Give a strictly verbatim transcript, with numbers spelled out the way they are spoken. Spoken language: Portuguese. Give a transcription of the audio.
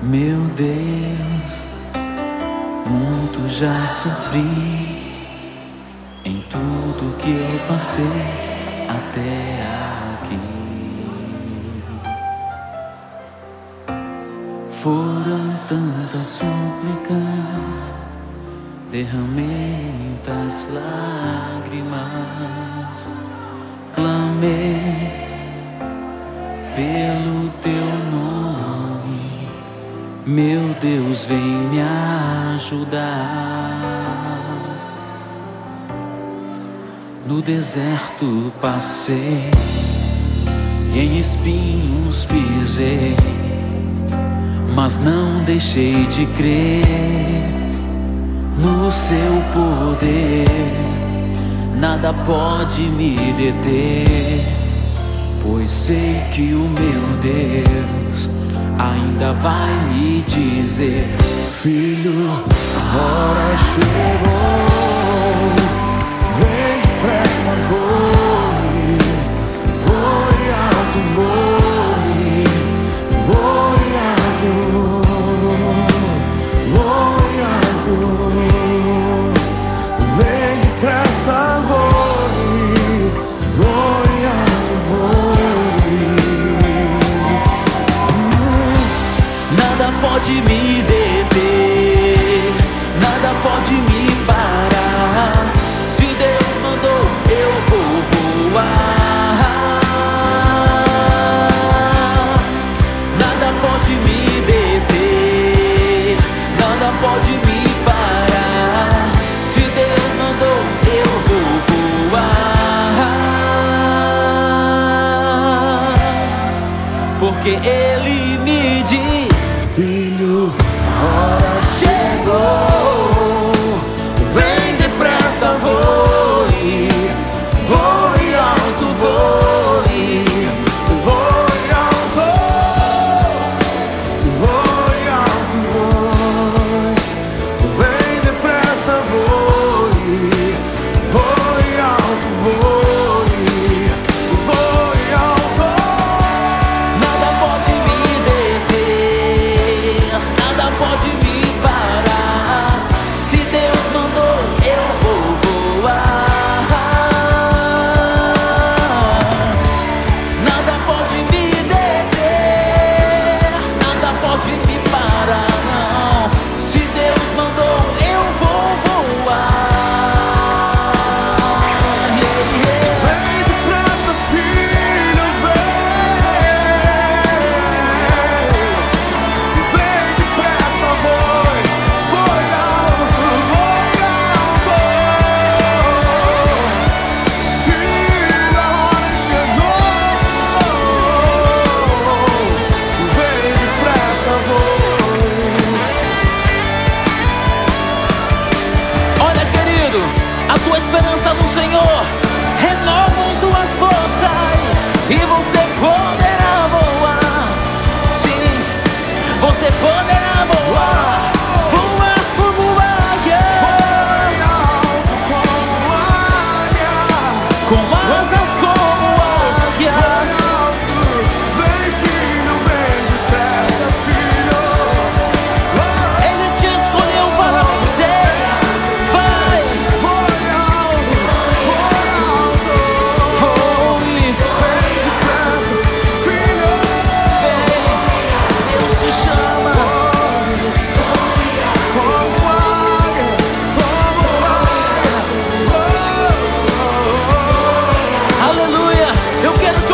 Meu Deus, muito já sofri em tudo que eu passei até aqui. Foram tantas súplicas, derramei muitas lágrimas, clamei pelo teu nome. Meu Deus, vem me ajudar. No deserto passei e em espinhos pisei, mas não deixei de crer no seu poder. Nada pode me deter, pois sei que o meu Deus ainda vai me dizer: filho, a hora chegou, vem depressa, voe, voe alto, voe, voe alto, voe alto, vem depressa, voe, voe alto, voe. Nada pode me deter, nada pode me parar. Se Deus mandou, eu vou voar. Nada pode me deter, nada pode me parar. Se Deus mandou, eu vou voar. Porque Ele me diz: filho, a hora chegou, vem depressa, voe, voe alto, voe, voe alto, voe alto, voe, vem depressa, voe, voe alto, voe, voe alto. Nada pode me deter, nada pode me parar. Se Deus mandou, eu vou voar. Nada pode me deter, nada pode me parar, não. Se Deus mandou, eu vou voar. Yeah, yeah. Vem depressa, filho, vem, vem depressa, voe, voe alto, voe alto. Filho, a hora chegou, vem depressa, voe. Olha, querido, a tua esperança no Senhor renovam tuas forças e você poderá voar. Sim, você poderá voar, voar como águia, Voe alto como águia, com asas como águia. voe alto. Vem, filho, vem depressa, filho. Ele te escolheu para você. Vai, Voe alto, voe alto. voe, Vem depressa, filho. Deus te chama. Como águia, como águia. Aleluia, eu quero